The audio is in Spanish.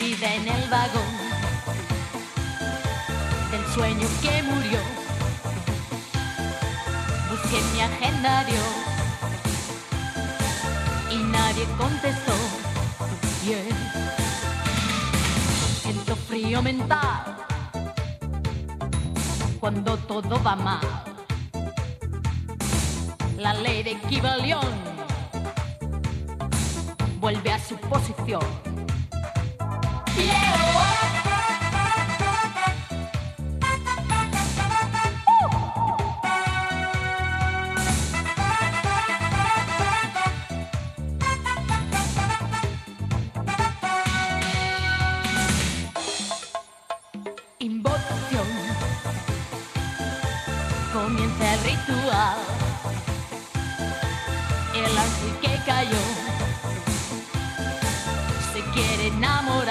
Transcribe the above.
perdida en el vagón del sueño que murió. Busqué mi agendario y nadie contestó. Yeah. Siento frío mental cuando todo va mal. La ley de Kybalión vuelve a su posición. Yeah. Invocación, comienza el ritual. El ángel que cayó se quiere enamorar.